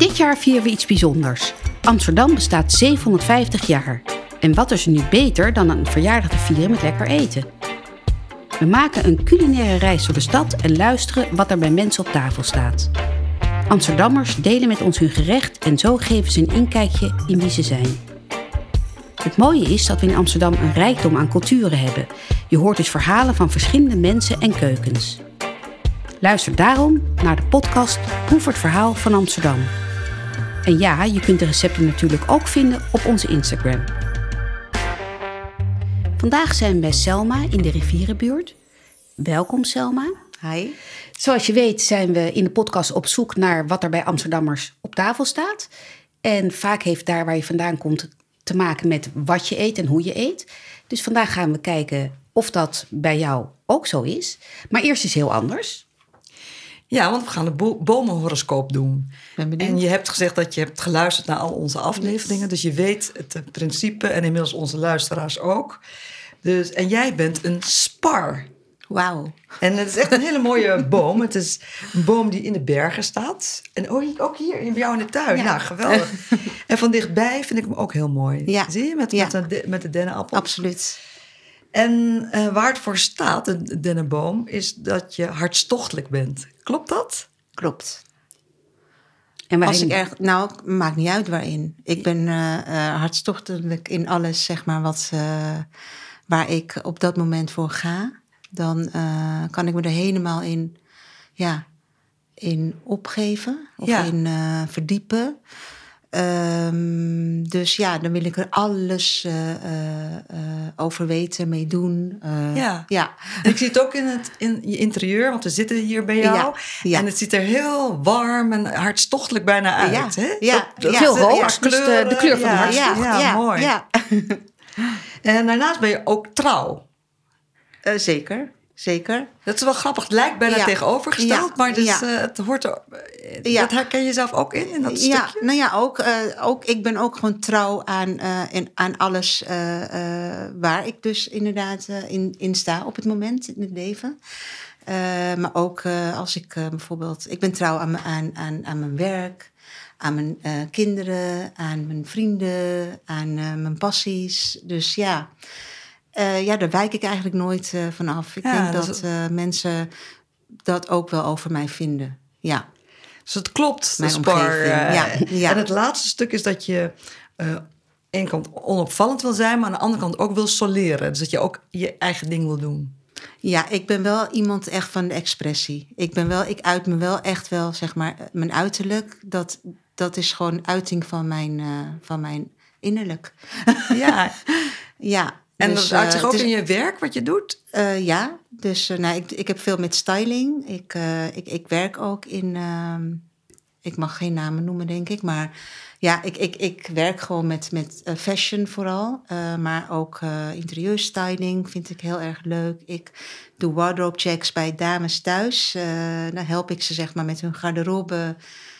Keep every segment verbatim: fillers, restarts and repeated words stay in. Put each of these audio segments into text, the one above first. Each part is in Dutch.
Dit jaar vieren we iets bijzonders. Amsterdam bestaat zevenhonderdvijftig jaar. En wat is er nu beter dan een verjaardag te vieren met lekker eten? We maken een culinaire reis door de stad en luisteren wat er bij mensen op tafel staat. Amsterdammers delen met ons hun gerecht en zo geven ze een inkijkje in wie ze zijn. Het mooie is dat we in Amsterdam een rijkdom aan culturen hebben. Je hoort dus verhalen van verschillende mensen en keukens. Luister daarom naar de podcast Proef het verhaal van Amsterdam. En ja, je kunt de recepten natuurlijk ook vinden op onze Instagram. Vandaag zijn we bij Selma in de Rivierenbuurt. Welkom Selma. Hi. Zoals je weet zijn we in de podcast op zoek naar wat er bij Amsterdammers op tafel staat. En vaak heeft daar waar je vandaan komt te maken met wat je eet en hoe je eet. Dus vandaag gaan we kijken of dat bij jou ook zo is. Maar eerst is heel anders. Ja, want we gaan de bo- bomenhoroscoop doen. En je hebt gezegd dat je hebt geluisterd naar al onze afleveringen. Dus je weet het principe en inmiddels onze luisteraars ook. Dus, en jij bent een spar. Wauw. En het is echt een hele mooie boom. Het is een boom die in de bergen staat. En ook hier bij jou in de tuin. Ja. Nou, geweldig. En van dichtbij vind ik hem ook heel mooi. Ja. Zie je? Met, ja. met, de, met de dennenappel. Absoluut. En uh, waar het voor staat, de dennenboom, is dat je hartstochtelijk bent. Klopt dat? Klopt. En Als ik erg, nou, maakt niet uit waarin. Ik ben uh, uh, hartstochtelijk in alles, zeg maar, wat, uh, waar ik op dat moment voor ga. Dan uh, kan ik me er helemaal in, ja, in opgeven of ja. in uh, verdiepen. Um, dus ja, dan wil ik er alles uh, uh, uh, over weten, mee doen. Uh, ja. ja. En ik zie het ook in, het, in je interieur, want we zitten hier bij jou. Ja. Ja. En het ziet er heel warm en hartstochtelijk bijna uit. Ja. Hè? Ja. Dat, dat Ja. Veel rood, ja, dus kleuren, de, de kleur van ja. de hartstocht. Ja, ja, mooi. Ja. En daarnaast ben je ook trouw. Uh, zeker. Zeker. Dat is wel grappig. Het lijkt bijna ja. tegenovergesteld, ja. maar dus, ja. uh, het hoort er, uh, ja. dat herken je zelf ook in, in dat ja. stukje? Nou ja, ook, uh, ook, ik ben ook gewoon trouw aan, uh, in, aan alles uh, uh, waar ik dus inderdaad uh, in, in sta op het moment in het leven. Uh, maar ook uh, als ik uh, bijvoorbeeld... Ik ben trouw aan, aan, aan, aan mijn werk, aan mijn uh, kinderen, aan mijn vrienden, aan uh, mijn passies. Dus ja... Uh, ja, daar wijk ik eigenlijk nooit uh, vanaf. Ik ja, denk dat, dat uh, mensen dat ook wel over mij vinden. Ja. Dus het klopt, mijn de spar. Uh, ja, ja. En het laatste stuk is dat je uh, aan de ene kant onopvallend wil zijn, maar aan de andere kant ook wil soleren. Dus dat je ook je eigen ding wil doen. Ja, ik ben wel iemand echt van de expressie. Ik ben wel, ik uit me wel echt wel, zeg maar, mijn uiterlijk. Dat, dat is gewoon uiting van mijn, uh, van mijn innerlijk. Ja. Ja. En dus, dat uit zich ook uh, dus, in je werk, wat je doet? Uh, ja, dus uh, nou, ik, ik heb veel met styling. Ik, uh, ik, ik werk ook in... Uh, ik mag geen namen noemen, denk ik. Maar ja, ik, ik, ik werk gewoon met, met uh, fashion vooral. Uh, maar ook uh, interieurstyling vind ik heel erg leuk. Ik doe wardrobe checks bij dames thuis. Uh, dan help ik ze zeg maar met hun garderobe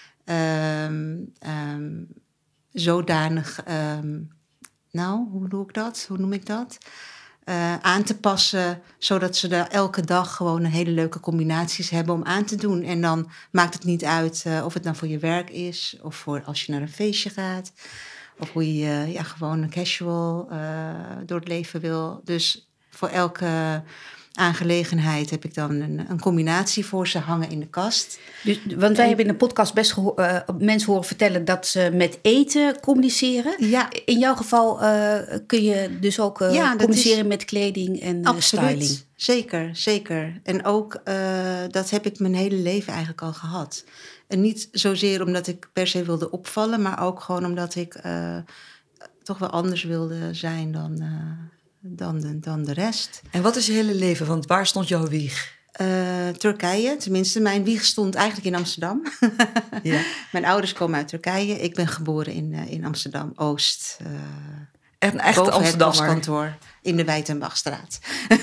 um, um, zodanig... Um, Nou, hoe doe ik dat? Hoe noem ik dat? Uh, aan te passen, zodat ze er elke dag gewoon een hele leuke combinaties hebben om aan te doen. En dan maakt het niet uit uh, of het dan voor je werk is, of voor als je naar een feestje gaat, of hoe je uh, ja, gewoon een casual uh, door het leven wil. Dus voor elke aangelegenheid heb ik dan een, een combinatie voor ze hangen in de kast. Dus, want wij en, hebben in de podcast best geho- uh, mensen horen vertellen dat ze met eten communiceren. Ja. In jouw geval uh, kun je dus ook uh, ja, communiceren is, met kleding en uh, styling. Zeker, zeker. En ook uh, dat heb ik mijn hele leven eigenlijk al gehad. En niet zozeer omdat ik per se wilde opvallen, maar ook gewoon omdat ik uh, toch wel anders wilde zijn dan... Uh, Dan de, dan de rest. En wat is je hele leven? Want waar stond jouw wieg? Uh, Turkije, tenminste. Mijn wieg stond eigenlijk in Amsterdam. Ja. Mijn ouders komen uit Turkije. Ik ben geboren in, uh, in Amsterdam-Oost. Uh, echt een echte Amsterdammer. Het postkantoor in de Wijtenbachstraat.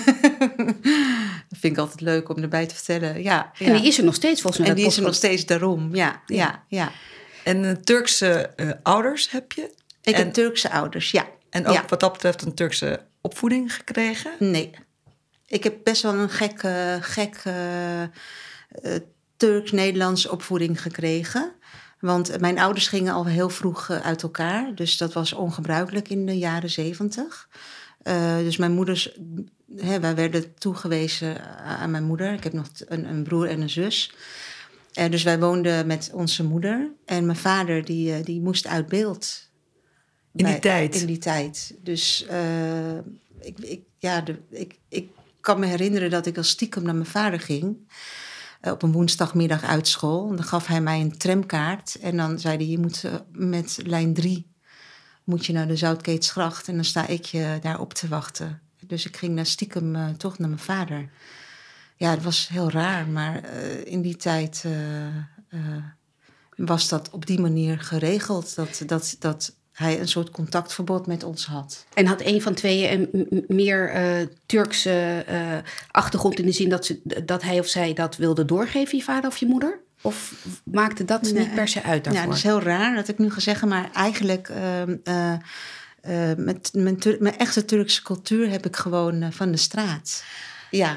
Dat vind ik altijd leuk om erbij te vertellen. Ja, en ja. die is er nog steeds volgens mij. En die is er nog steeds daarom, ja. ja. ja, ja. En uh, Turkse uh, ouders heb je? Ik en, heb Turkse ouders, ja. En ook ja. wat dat betreft een Turkse opvoeding gekregen? Nee. Ik heb best wel een gekke, gek uh, uh, Turks-Nederlands opvoeding gekregen. Want mijn ouders gingen al heel vroeg uh, uit elkaar. Dus dat was ongebruikelijk in de jaren zeventig. Uh, dus mijn moeders... Hè, wij werden toegewezen aan mijn moeder. Ik heb nog een, een broer en een zus. Uh, dus wij woonden met onze moeder. En mijn vader die, uh, die moest uit beeld. In die bij, tijd? In die tijd. Dus uh, ik, ik, ja, de, ik, ik kan me herinneren dat ik als stiekem naar mijn vader ging. Uh, op een woensdagmiddag uit school. En dan gaf hij mij een tramkaart. En dan zei hij, je moet uh, met lijn drie moet je naar de Zoutkeetsgracht. En dan sta ik je daar op te wachten. Dus ik ging naar stiekem uh, toch naar mijn vader. Ja, het was heel raar. Maar uh, in die tijd uh, uh, was dat op die manier geregeld. Dat... dat, dat hij een soort contactverbod met ons had. En had een van tweeën een m- meer uh, Turkse uh, achtergrond in de zin dat, ze, dat hij of zij dat wilde doorgeven, je vader of je moeder? Of maakte dat nee. niet per se uit daarvoor? Ja, dat is heel raar dat ik nu ga zeggen, maar eigenlijk uh, uh, uh, met mijn, Tur- mijn echte Turkse cultuur heb ik gewoon uh, van de straat. Ja.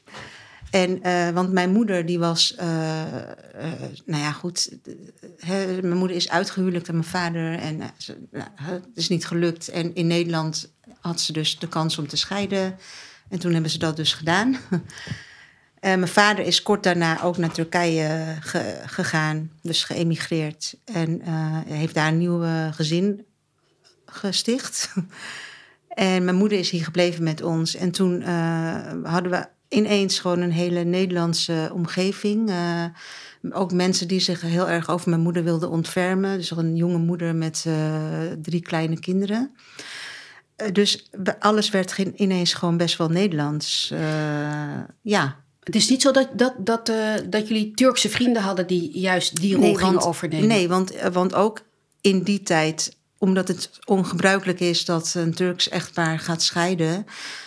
En, uh, want mijn moeder, die was, uh, uh, nou ja, goed. He, mijn moeder is uitgehuwelijkd aan mijn vader en uh, ze, uh, het is niet gelukt. En in Nederland had ze dus de kans om te scheiden. En toen hebben ze dat dus gedaan. uh, mijn vader is kort daarna ook naar Turkije ge, gegaan, dus geëmigreerd. En uh, heeft daar een nieuw uh, gezin gesticht. En mijn moeder is hier gebleven met ons. En toen uh, hadden we ineens gewoon een hele Nederlandse omgeving. Uh, ook mensen die zich heel erg over mijn moeder wilden ontfermen. Dus een jonge moeder met uh, drie kleine kinderen. Uh, dus alles werd geen, ineens gewoon best wel Nederlands. Uh, ja. Het is niet zo dat, dat, dat, uh, dat jullie Turkse vrienden hadden die juist die rol nee, gingen want, overnemen? Nee, want, want ook in die tijd, omdat het ongebruikelijk is dat een Turks echtpaar gaat scheiden,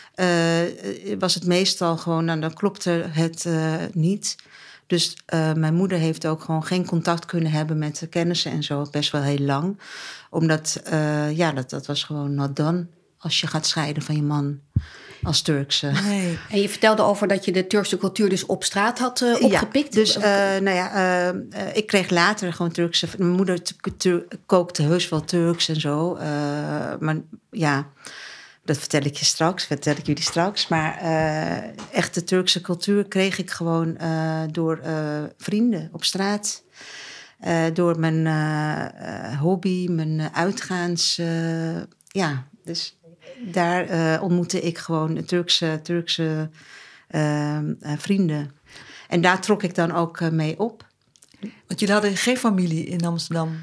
Uh, was het meestal gewoon, nou, dan klopte het uh, niet. Dus uh, mijn moeder heeft ook gewoon geen contact kunnen hebben met de kennissen en zo, best wel heel lang. Omdat, uh, ja, dat, dat was gewoon not done als je gaat scheiden van je man als Turkse. Nee. En je vertelde over dat je de Turkse cultuur dus op straat had uh, opgepikt. Ja, dus uh, nou ja, uh, uh, ik kreeg later gewoon Turkse. Mijn moeder t- t- kookte heus wel Turks en zo. Uh, maar ja, dat vertel ik je straks, vertel ik jullie straks. Maar uh, echt de Turkse cultuur kreeg ik gewoon uh, door uh, vrienden op straat. Uh, door mijn uh, uh, hobby, mijn uitgaans. Uh, ja, dus daar uh, ontmoette ik gewoon Turkse, Turkse uh, uh, vrienden. En daar trok ik dan ook uh, mee op. Want jullie hadden geen familie in Amsterdam?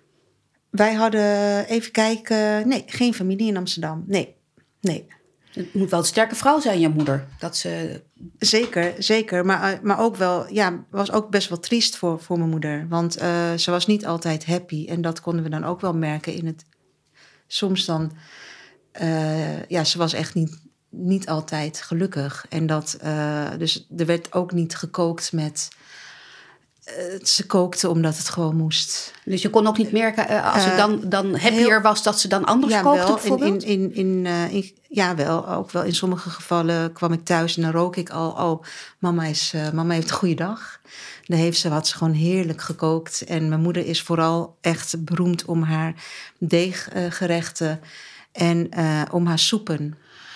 Wij hadden, even kijken, nee, geen familie in Amsterdam, nee. Nee. Het moet wel een sterke vrouw zijn, je moeder. Dat ze... Zeker, zeker. Maar, maar ook wel, ja, was ook best wel triest voor, voor mijn moeder. Want uh, ze was niet altijd happy. En dat konden we dan ook wel merken in het... Soms dan... Uh, ja, ze was echt niet, niet altijd gelukkig. En dat... Uh, dus er werd ook niet gekookt met... Uh, ze kookte omdat het gewoon moest. Dus je kon ook niet merken, uh, als het dan, dan happier heel, was, dat ze dan anders ja, kookte wel, bijvoorbeeld? In, in, in, uh, in, ja, wel. Ook wel in sommige gevallen kwam ik thuis en dan rook ik al... oh, mama, is, uh, mama heeft een goede dag. Dan heeft ze, had ze gewoon heerlijk gekookt. En mijn moeder is vooral echt beroemd om haar deeggerechten... Uh, en uh, om haar soepen.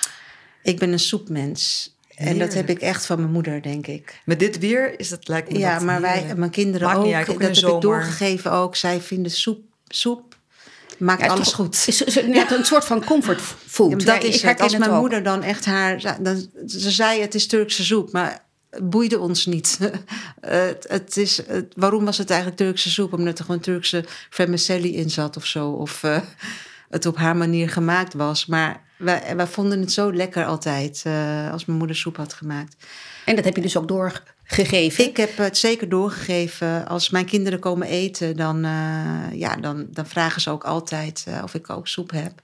Ik ben een soepmens... En dat heb ik echt van mijn moeder, denk ik. Met dit weer is het lijkt me ja, dat maar wij, mijn kinderen maakt ook. Niet uit, ook dat heb zomer. ik doorgegeven ook. Zij vinden soep, soep maakt ja, alles toch, goed. Is, is net een soort van comfortfood. Ja, dat ja, is het. Als mijn het moeder dan echt haar... Dan, ze zei, het is Turkse soep, maar het boeide ons niet. het, het is, het, waarom was het eigenlijk Turkse soep? Omdat er gewoon Turkse vermicelli in zat of zo. Of uh, het op haar manier gemaakt was. Maar... Wij, wij vonden het zo lekker altijd, uh, als mijn moeder soep had gemaakt. En dat heb je dus ook doorgegeven? Ik heb het zeker doorgegeven. Als mijn kinderen komen eten, dan, uh, ja, dan, dan vragen ze ook altijd uh, of ik ook soep heb.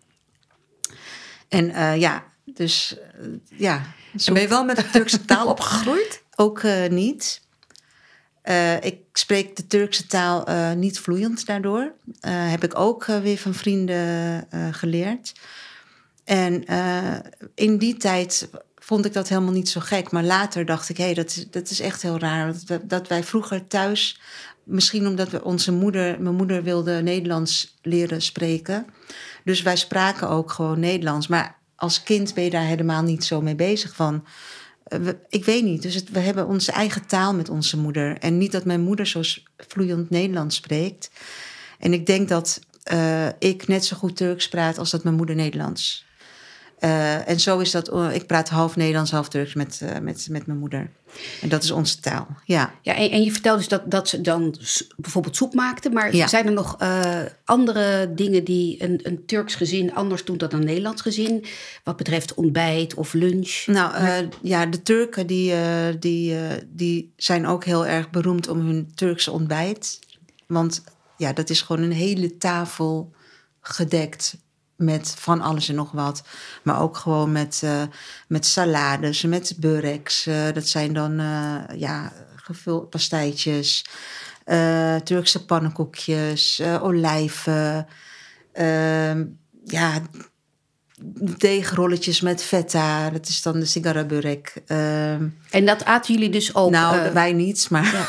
En uh, ja, dus uh, ja. En ben je wel met de Turkse taal opgegroeid? Ook uh, niet. Uh, ik spreek de Turkse taal uh, niet vloeiend daardoor. Uh, heb ik ook uh, weer van vrienden uh, geleerd. En uh, in die tijd vond ik dat helemaal niet zo gek. Maar later dacht ik, hé, hey, dat, is, dat is echt heel raar. Dat, dat wij vroeger thuis misschien omdat we onze moeder... Mijn moeder wilde Nederlands leren spreken. Dus wij spraken ook gewoon Nederlands. Maar als kind ben je daar helemaal niet zo mee bezig van... We, ik weet niet, dus het, we hebben onze eigen taal met onze moeder. En niet dat mijn moeder zo vloeiend Nederlands spreekt. En ik denk dat uh, ik net zo goed Turks praat als dat mijn moeder Nederlands. Uh, en zo is dat, uh, ik praat half Nederlands, half Turks met, uh, met, met mijn moeder. En dat is onze taal, ja. Ja, en, en je vertelt dus dat, dat ze dan s- bijvoorbeeld soep maakten. Maar Ja. zijn er nog uh, andere dingen die een, een Turks gezin anders doet dan een Nederlands gezin? Wat betreft ontbijt of lunch? Nou, uh, ja, de Turken die, uh, die, uh, die zijn ook heel erg beroemd om hun Turkse ontbijt. Want ja, dat is gewoon een hele tafel gedekt met van alles en nog wat. Maar ook gewoon met, uh, met salades, met bureks. Uh, dat zijn dan uh, ja, gevuld pastijtjes, uh, Turkse pannenkoekjes, uh, olijven. Uh, ja, deegrolletjes met feta. Dat is dan de sigara börek. Uh, En dat aten jullie dus ook? nou, uh, wij niet, maar... Ja.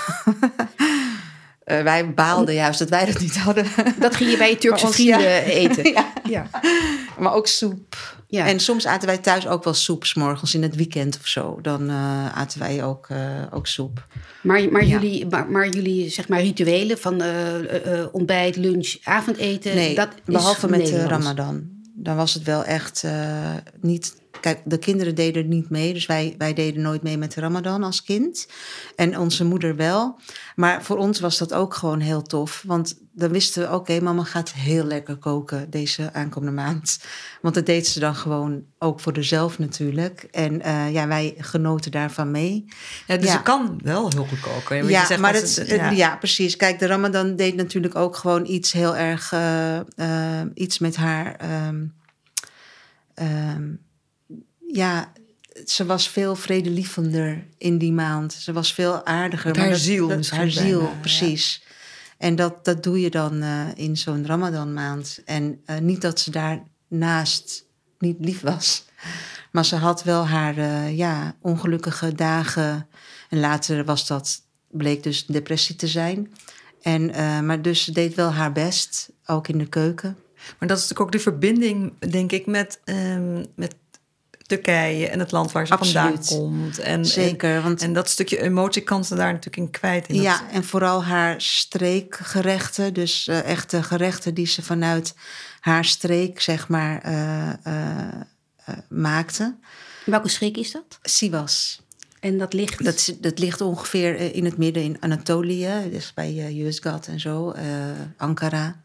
Uh, wij baalden juist dat wij dat niet hadden. Dat ging je bij je Turkse ons, vrienden ja. eten? Ja. Ja. Maar ook soep. Ja. En soms aten wij thuis ook wel soep, 's morgens in het weekend of zo. Dan uh, aten wij ook, uh, ook soep. Maar, maar, Ja. jullie, maar, maar jullie zeg maar rituelen van uh, uh, ontbijt, lunch, avondeten... Nee, dat behalve is met de Nederlands. Ramadan. Dan was het wel echt uh, niet... Kijk, de kinderen deden niet mee. Dus wij, wij deden nooit mee met de Ramadan als kind. En onze moeder wel. Maar voor ons was dat ook gewoon heel tof. Want dan wisten we, oké, okay, mama gaat heel lekker koken deze aankomende maand. Want dat deed ze dan gewoon ook voor haarzelf natuurlijk. En uh, ja, wij genoten daarvan mee. Ja, dus Ja. ze kan wel heel goed koken. Want Ja, je zegt maar dat het, ze- het- ja. ja. precies. Kijk, de Ramadan deed natuurlijk ook gewoon iets heel erg... Uh, uh, iets met haar... Um, um, ja, ze was veel vredelievender in die maand. Ze was veel aardiger. Met maar haar dat- ziel dat- misschien Haar ziel, bijna, ja. precies. En dat, dat doe je dan uh, in zo'n Ramadan-maand. En uh, niet dat ze daarnaast niet lief was. Maar ze had wel haar uh, ja, ongelukkige dagen. En later was dat, bleek dus depressie te zijn. En, uh, maar dus ze deed wel haar best, ook in de keuken. Maar dat is natuurlijk ook de verbinding, denk ik, met, um, met Turkije en het land waar ze Absoluut. vandaan komt. En, Zeker, en, want... en dat stukje emotie kan ze daar natuurlijk in kwijt. In Ja, dat, en vooral haar streekgerechten. Dus uh, echte gerechten die ze vanuit haar streek, zeg maar, uh, uh, uh, maakte. Welke streek is dat? Sivas. En dat ligt... Dat, is- dat ligt ongeveer in het midden in Anatolië. Dus bij uh, Yozgat en zo. Uh, Ankara.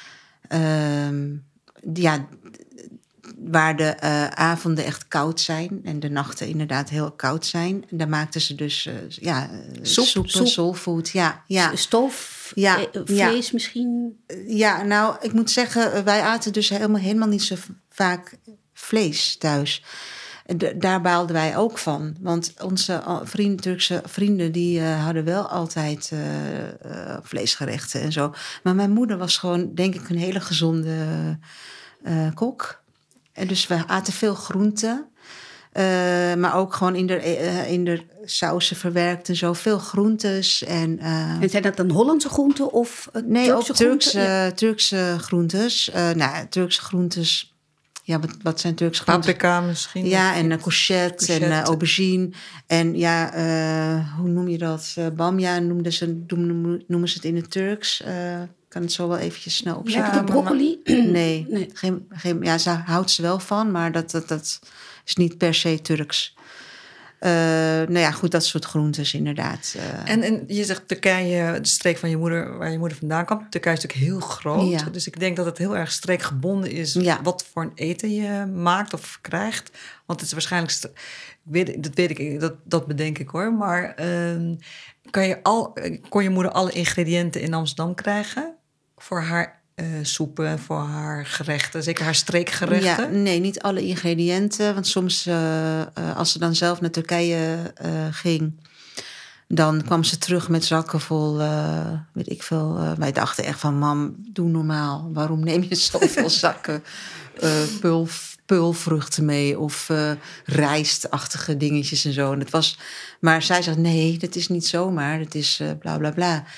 Um, ja, waar de uh, avonden echt koud zijn. En de nachten inderdaad heel koud zijn. En daar maakten ze dus uh, ja, Soep, soepen, soep. soulfood. Ja, ja. Stoof, Ja, eh, vlees misschien? Ja, nou, ik moet zeggen, wij aten dus helemaal, helemaal niet zo v- vaak vlees thuis. En d- daar baalden wij ook van. Want onze uh, vrienden, Turkse vrienden, die uh, hadden wel altijd uh, uh, vleesgerechten en zo. Maar mijn moeder was gewoon, denk ik, een hele gezonde uh, kok. En dus we aten veel groenten. Uh, maar ook gewoon in de, uh, in de sausen verwerkt en zo. Veel groentes en... Uh, En zijn dat dan Hollandse groenten of uh, Nee, Turkse ook Turkse, groenten? Ja. Turkse groentes. Uh, nou, Turkse groentes. Ja, wat, wat zijn Turkse groentes? paprika misschien. Ja, en uh, courgette, Courgette. en uh, aubergine. En ja, uh, hoe noem je dat? Uh, bamja noemden ze, noemen, noemen ze het in het Turks. Uh, ik kan het zo wel eventjes snel Heb opzoeken. je de broccoli? Nee, Nee. Geen, geen, ja, ze houdt ze wel van, maar dat, dat, dat is niet per se Turks. Uh, nou ja, goed, dat soort groentes inderdaad. Uh, En, en je zegt Turkije, de streek van je moeder, waar je moeder vandaan kwam. Turkije is natuurlijk heel groot. Ja. Dus ik denk dat het heel erg streekgebonden is. Ja. Wat voor een eten je maakt of krijgt. Want het is waarschijnlijk... st- weet, dat weet ik, dat, dat bedenk ik hoor. Maar um, kan je al, kon je moeder alle ingrediënten in Amsterdam krijgen? Voor haar uh, soepen, voor haar gerechten. Zeker haar streekgerechten? Ja, nee, niet alle ingrediënten. Want soms, uh, uh, als ze dan zelf naar Turkije uh, ging... dan kwam ze terug met zakken vol, uh, weet ik veel... Uh, wij dachten echt van, mam, doe normaal. Waarom neem je zoveel zakken uh, pulf, peulvruchten mee... of uh, rijstachtige dingetjes en zo. En het was, maar zij zegt, nee, dat is niet zomaar. Dat is uh, bla, bla, bla.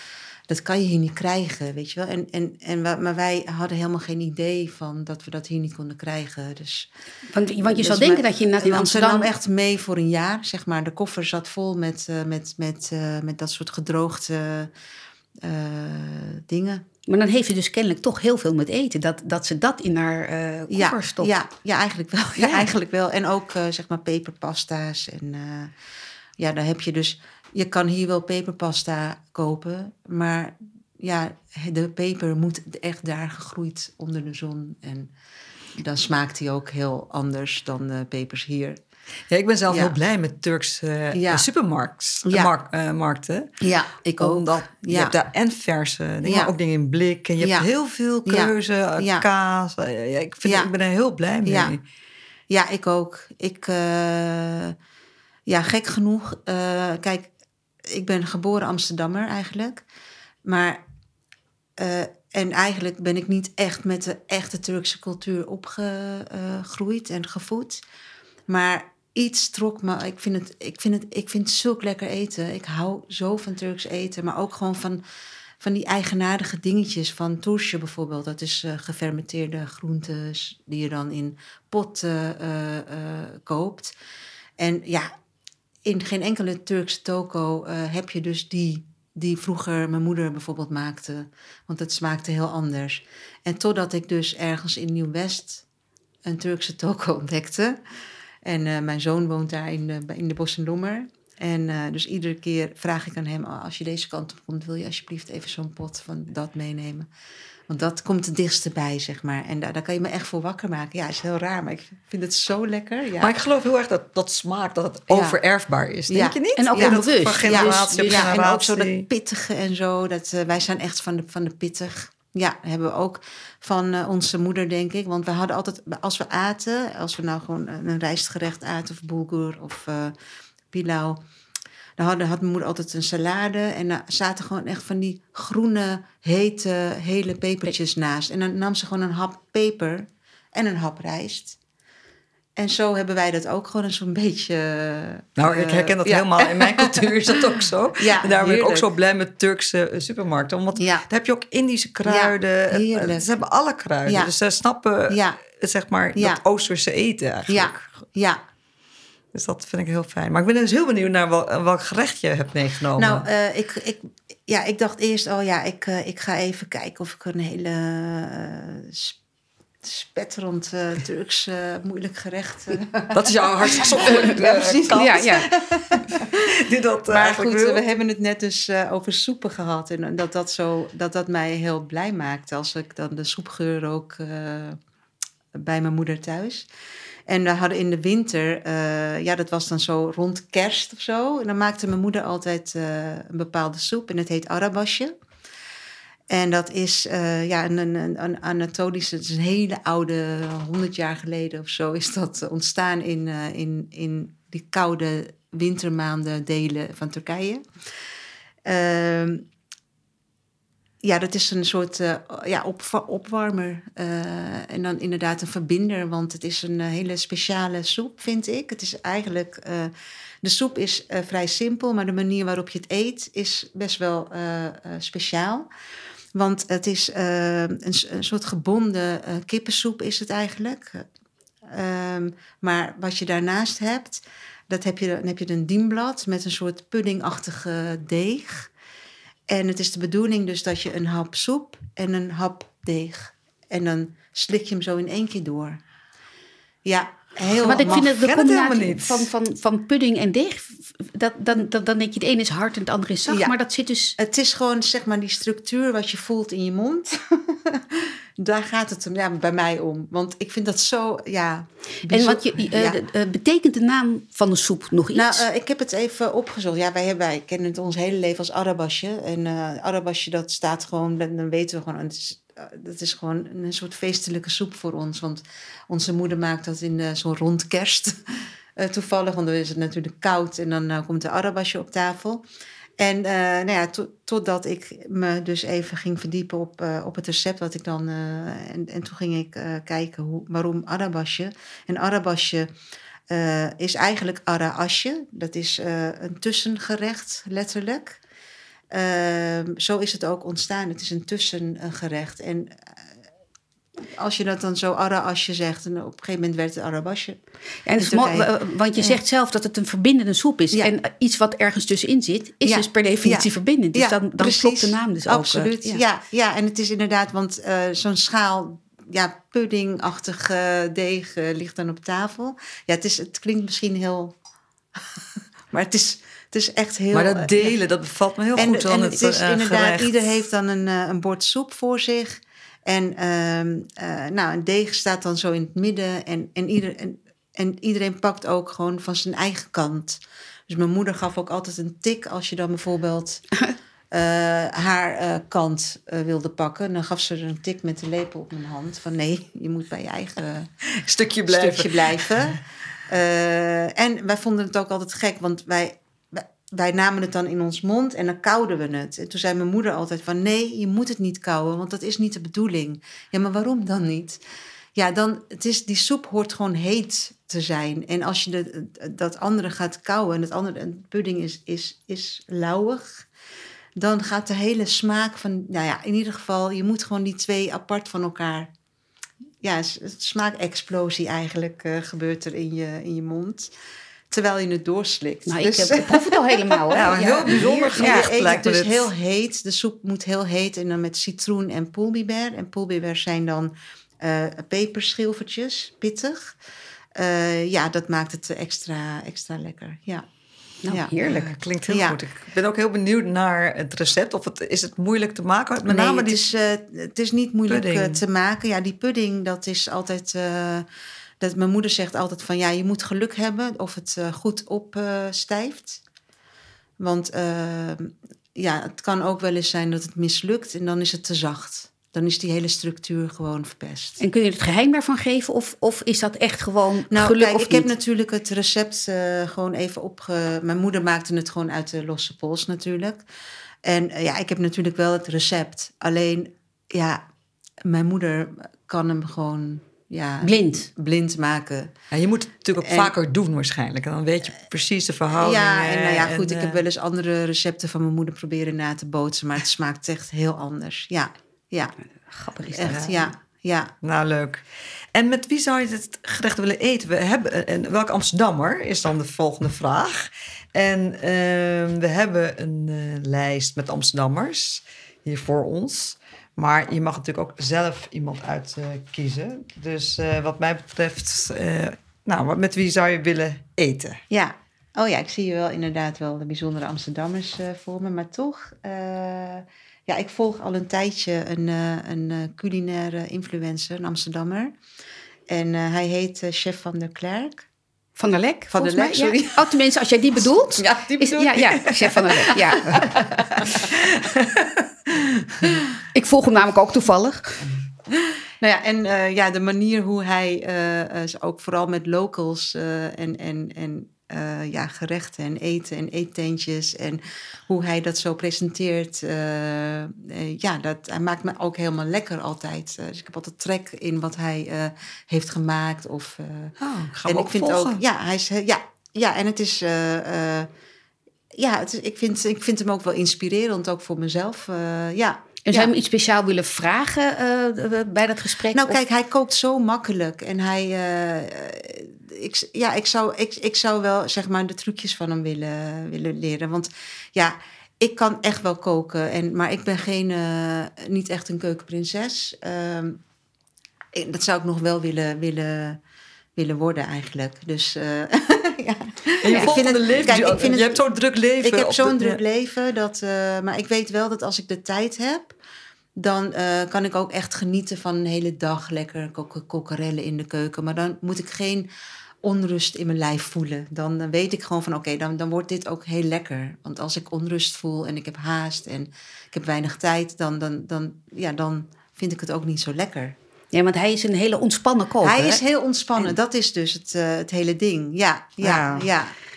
dat kan je hier niet krijgen, weet je wel. En, en, en, maar wij hadden helemaal geen idee van dat we dat hier niet konden krijgen. Dus, want, want je dus zou denken maar, dat je inderdaad in Amsterdam... Ze nam echt mee voor een jaar, zeg maar. De koffer zat vol met, uh, met, met, uh, met dat soort gedroogde uh, dingen. Maar dan heeft ze dus kennelijk toch heel veel met eten. Dat, dat ze dat in haar uh, koffer ja, stopt. Ja, ja, eigenlijk wel. Ja, ja. Eigenlijk wel. En ook uh, zeg maar peperpasta's. En uh, ja, dan heb je dus... Je kan hier wel peperpasta kopen, maar ja, de peper moet echt daar gegroeid onder de zon. En dan smaakt die ook heel anders dan de pepers hier. Ja, ik ben zelf ja. heel blij met Turkse uh, ja. supermarkten. Ja. Mark, uh, markten. Ja, ik ook. Omdat je ja. hebt daar en verse dingen, ja. maar ook dingen in blik. En je ja. hebt heel veel keuze, ja. Uh, ja. kaas. Uh, ja, ik, vind, ja. ik ben er heel blij mee. Ja, ja ik ook. Ik, uh, ja, gek genoeg. Uh, kijk, ik ben geboren Amsterdammer eigenlijk. Maar... Uh, en eigenlijk ben ik niet echt met de echte Turkse cultuur opgegroeid uh, en gevoed. Maar iets trok me. Ik vind het, ik vind het, ik vind het zulk lekker eten. Ik hou zo van Turks eten. Maar ook gewoon van, van die eigenaardige dingetjes. Van turşu bijvoorbeeld. Dat is uh, gefermenteerde groentes die je dan in potten uh, uh, koopt. En ja, in geen enkele Turkse toko uh, heb je dus die... die vroeger mijn moeder bijvoorbeeld maakte. Want het smaakte heel anders. En totdat ik dus ergens in Nieuw-West een Turkse toko ontdekte. En uh, mijn zoon woont daar in de, in de Bos en Lommer. En uh, dus iedere keer vraag ik aan hem... Oh, als je deze kant op komt, wil je alsjeblieft even zo'n pot van dat meenemen? Want dat komt het dichtst bij, zeg maar. En daar, daar kan je me echt voor wakker maken. Ja, is heel raar, maar ik vind het zo lekker. Ja. Maar ik geloof heel erg dat, dat smaak, dat het ja. overerfbaar is. Denk ja. je niet? En ook ja, onbewust. Van generatie ja, op dus, generatie. Ja, en ook zo dat pittige en zo. Dat, uh, wij zijn echt van de, van de pittig. Ja, hebben we ook van uh, onze moeder, denk ik. Want we hadden altijd, als we aten... als we nou gewoon een rijstgerecht aten... of bulgur of uh, pilau... dan had, had mijn moeder altijd een salade... en daar zaten gewoon echt van die groene, hete, hele pepertjes naast. En dan nam ze gewoon een hap peper en een hap rijst... En zo hebben wij dat ook gewoon zo'n beetje... Nou, uh, ik herken dat ja. helemaal. In mijn cultuur is dat ook zo. Ja, en daarom ben ik ook heerlijk. zo blij met Turkse supermarkten. Want ja. daar heb je ook Indische kruiden. Ja, heerlijk. Ze hebben alle kruiden. Ja. Dus ze snappen, ja. zeg maar, ja. dat Oosterse eten eigenlijk. Ja, ja. Dus dat vind ik heel fijn. Maar ik ben dus heel benieuwd naar wel, welk gerecht je hebt meegenomen. Nou, uh, ik, ik, ja, ik dacht eerst, oh ja, ik, uh, ik ga even kijken of ik een hele... Uh, spetterend uh, Turks uh, moeilijk gerecht. Uh. Dat is jouw hartstikke ja, precies. Ja, ja. Die dat, uh, maar goed, wil. we hebben het net dus uh, over soepen gehad. En dat dat, zo, dat dat mij heel blij maakte. Als ik dan de soepgeur ook uh, bij mijn moeder thuis. En we hadden in de winter, uh, ja, dat was dan zo rond kerst of zo. En dan maakte mijn moeder altijd uh, een bepaalde soep. En het heet arabasje. En dat is uh, ja, een, een, een Anatolische, het is een hele oude, honderd jaar geleden of zo, is dat ontstaan in, uh, in, in die koude wintermaanden delen van Turkije. Uh, ja, dat is een soort uh, ja, op, opwarmer uh, en dan inderdaad een verbinder, want het is een hele speciale soep, vind ik. Het is eigenlijk, uh, de soep is uh, vrij simpel, maar de manier waarop je het eet is best wel uh, uh, speciaal. Want het is uh, een, een soort gebonden uh, kippensoep is het eigenlijk. Um, maar wat je daarnaast hebt, dat heb je, dan heb je een dienblad met een soort puddingachtige deeg. En het is de bedoeling dus dat je een hap soep en een hap deeg. En dan slik je hem zo in één keer door. Ja, heel Maar ik vind het de combinatie het van, van, van pudding en deeg... Dat, dan, dan, dan denk je, het ene is hard en het andere is zacht. Ja. Maar dat zit dus... Het is gewoon, zeg maar, die structuur wat je voelt in je mond. Daar gaat het ja, bij mij om. Want ik vind dat zo, ja... En wat je, uh, ja. de, uh, betekent de naam van de soep nog iets? Nou, uh, ik heb het even opgezocht. Ja, wij, hebben, wij kennen het ons hele leven als arabasje. En uh, arabasje, dat staat gewoon... Dan, dan weten we gewoon... Het is, uh, dat is gewoon een soort feestelijke soep voor ons. Want onze moeder maakt dat in uh, zo'n rond kerst... Uh, toevallig, want dan is het natuurlijk koud en dan uh, komt de arabasje op tafel. En uh, nou ja, to, totdat ik me dus even ging verdiepen op, uh, op het recept wat ik dan... Uh, en, en toen ging ik uh, kijken hoe, waarom arabasje. En arabasje uh, is eigenlijk ara-asje. Dat is uh, een tussengerecht, letterlijk. Uh, zo is het ook ontstaan. Het is een tussengerecht. En uh, als je dat dan zo arabasje zegt... en op een gegeven moment werd het arabasje. Ja, en het is mooi, want je zegt zelf dat het een verbindende soep is. Ja. En iets wat ergens tussenin zit, is ja. dus per definitie ja. verbindend. Dus ja, dan, dan klopt de naam dus absoluut. ook. Absoluut, ja. Ja, ja, en het is inderdaad, want uh, zo'n schaal... ja, puddingachtig uh, deeg uh, ligt dan op tafel. Ja, het, is, het klinkt misschien heel... maar het is... Het is echt heel... Maar dat delen, uh, ja. dat bevalt me heel en, goed. En het, het is uh, inderdaad, gerecht. Ieder heeft dan een, uh, een bord soep voor zich. En uh, uh, nou, een deeg staat dan zo in het midden. En, en, ieder, en, en iedereen pakt ook gewoon van zijn eigen kant. Dus mijn moeder gaf ook altijd een tik als je dan bijvoorbeeld... Uh, haar uh, kant uh, wilde pakken. Dan gaf ze er een tik met de lepel op mijn hand. Van nee, je moet bij je eigen stukje blijven. Stukje blijven. Uh, en wij vonden het ook altijd gek, want wij... Wij namen het dan in ons mond en dan kauwden we het. En toen zei mijn moeder altijd van... nee, je moet het niet kauwen, want dat is niet de bedoeling. Ja, maar waarom dan niet? Ja, dan, het is, die soep hoort gewoon heet te zijn. En als je de, dat andere gaat kauwen... en het andere en pudding is, is, is lauwig... dan gaat de hele smaak van... nou ja, in ieder geval... je moet gewoon die twee apart van elkaar... ja, het smaakexplosie eigenlijk uh, gebeurt er in je, in je mond... terwijl je het doorslikt. Nou, dus, ik, heb, ik proef het al helemaal. Hè? Ja, heel ja, bijzonder gerecht ja, lijkt het. Dus dit. heel heet. De soep moet heel heet en dan met citroen en poolbiber. En poolbiber zijn dan uh, peperschilfertjes, pittig. Uh, ja, dat maakt het extra, extra lekker. Ja. Nou, ja. heerlijk. Ja, klinkt heel ja. goed. Ik ben ook heel benieuwd naar het recept. Of het, is het moeilijk te maken? Met nee, name het, die is, uh, het is niet moeilijk uh, te maken. Ja, die pudding, dat is altijd... Uh, dat mijn moeder zegt altijd van... ja, je moet geluk hebben of het uh, goed opstijft. Uh, Want uh, ja, het kan ook wel eens zijn dat het mislukt... en dan is het te zacht. Dan is die hele structuur gewoon verpest. En kun je het geheim daarvan geven? Of, of is dat echt gewoon nou, geluk kijk, of ik niet? heb natuurlijk het recept uh, gewoon even opge... Mijn moeder maakte het gewoon uit de losse pols natuurlijk. En uh, ja, ik heb natuurlijk wel het recept. Alleen, ja, mijn moeder kan hem gewoon... Ja, blind. blind maken. Ja, je moet het natuurlijk ook en, vaker doen waarschijnlijk. En dan weet je precies de verhoudingen. Ja, en nou ja, goed. En, ik heb wel eens andere recepten van mijn moeder proberen na te bootsen. Maar het smaakt echt heel anders. Ja, ja. Grappig is echt, dat. ja, ja. Nou, leuk. En met wie zou je het gerecht willen eten? We hebben, en welke Amsterdammer is dan de volgende vraag. En uh, we hebben een uh, lijst met Amsterdammers hier voor ons. Maar je mag natuurlijk ook zelf iemand uitkiezen. Uh, dus uh, wat mij betreft, uh, nou, met wie zou je willen eten? Ja, oh ja, ik zie je wel inderdaad wel de bijzondere Amsterdammers uh, voor me. Maar toch, uh, ja, ik volg al een tijdje een, uh, een uh, culinaire influencer, een Amsterdammer. En uh, hij heet uh, Chef van der Klerk. Van der Lek? Van der Lek, sorry. Ja. Oh, tenminste, als jij die bedoelt. Ja, die bedoel is, ja, ja, Chef van der Lek, ja. Ik volg hem namelijk ook toevallig. Nou ja, en uh, ja, de manier hoe hij uh, uh, ook vooral met locals uh, en, en, en uh, ja, gerechten en eten en eettentjes en hoe hij dat zo presenteert, uh, uh, ja, dat, hij maakt me ook helemaal lekker altijd. Uh, dus ik heb altijd trek in wat hij uh, heeft gemaakt. Of, uh, oh, gaan en we ik vind volgen. ook, ja, hij is, ja, ja, en het is. Uh, uh, ja, het is, ik, vind, ik vind hem ook wel inspirerend, ook voor mezelf. Uh, ja. En zou je ja. hem iets speciaal willen vragen uh, bij dat gesprek? Nou, of? kijk, hij kookt zo makkelijk. En hij... Uh, ik, ja, ik zou, ik, ik zou wel, zeg maar, de trucjes van hem willen, willen leren. Want ja, ik kan echt wel koken. En, maar ik ben geen, uh, niet echt een keukenprinses. Uh, dat zou ik nog wel willen, willen, willen worden eigenlijk. Dus... Uh, ja. En je ja, volgende het, leven, kijk, je, je het, hebt zo'n druk leven. Ik heb zo'n de, druk leven, dat, uh, maar ik weet wel dat als ik de tijd heb... dan uh, kan ik ook echt genieten van een hele dag lekker kok- kokkerellen in de keuken. Maar dan moet ik geen onrust in mijn lijf voelen. Dan, dan weet ik gewoon van oké, okay, dan, dan wordt dit ook heel lekker. Want als ik onrust voel en ik heb haast en ik heb weinig tijd... dan, dan, dan, ja, dan vind ik het ook niet zo lekker. Ja, want hij is een hele ontspannen koker. Hij hè? is heel ontspannen, en... dat is dus het, uh, het hele ding. Ja, ja, ja. ja.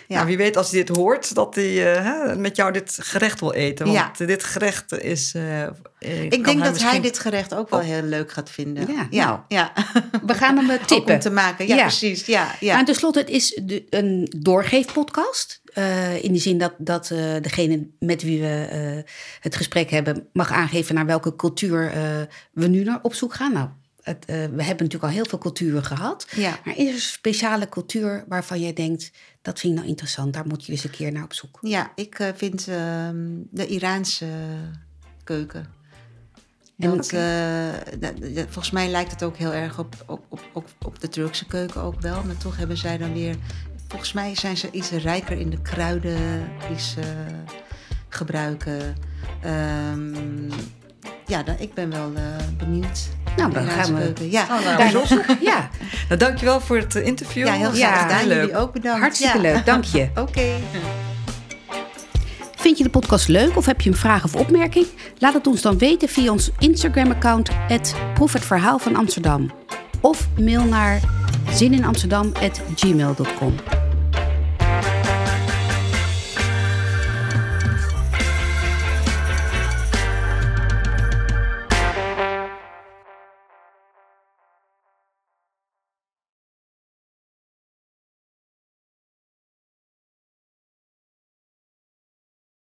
Ja. Nou, wie weet als hij dit hoort, dat hij uh, met jou dit gerecht wil eten. Want ja. dit gerecht is... Uh, ik denk hij dat misschien... hij dit gerecht ook wel oh. heel leuk gaat vinden. Ja, ja. Nou, ja. We gaan hem tippen. Ook om te maken, ja, ja. precies. Ja, ja. En tenslotte, het is de, een doorgeefpodcast. Uh, in die zin dat, dat uh, degene met wie we uh, het gesprek hebben... mag aangeven naar welke cultuur uh, we nu naar op zoek gaan. Nou, het, uh, we hebben natuurlijk al heel veel culturen gehad. Ja. Maar is er een speciale cultuur waarvan jij denkt... dat vind ik nou interessant, daar moet je eens een keer naar op zoek? Ja, ik uh, vind uh, de Iraanse keuken... Dat, okay. uh, dat, dat, volgens mij lijkt het ook heel erg op, op, op, op, op de Turkse keuken ook wel. Maar toch hebben zij dan weer... Volgens mij zijn ze iets rijker in de kruiden die ze gebruiken. Um, ja, dan, ik ben wel uh, benieuwd. Nou, dan gaan we... Keuken. Ja. Oh, nou, daar, ja. Nou, dankjewel voor het interview. Ja, heel graag ja, gedaan. Jullie ook bedankt. Hartstikke ja. leuk, dank je. Oké. Okay. Vind je de podcast leuk of heb je een vraag of opmerking? Laat het ons dan weten via ons Instagram-account at Proef het Verhaal van Amsterdam. Of mail naar zininamsterdam at gmail dot com.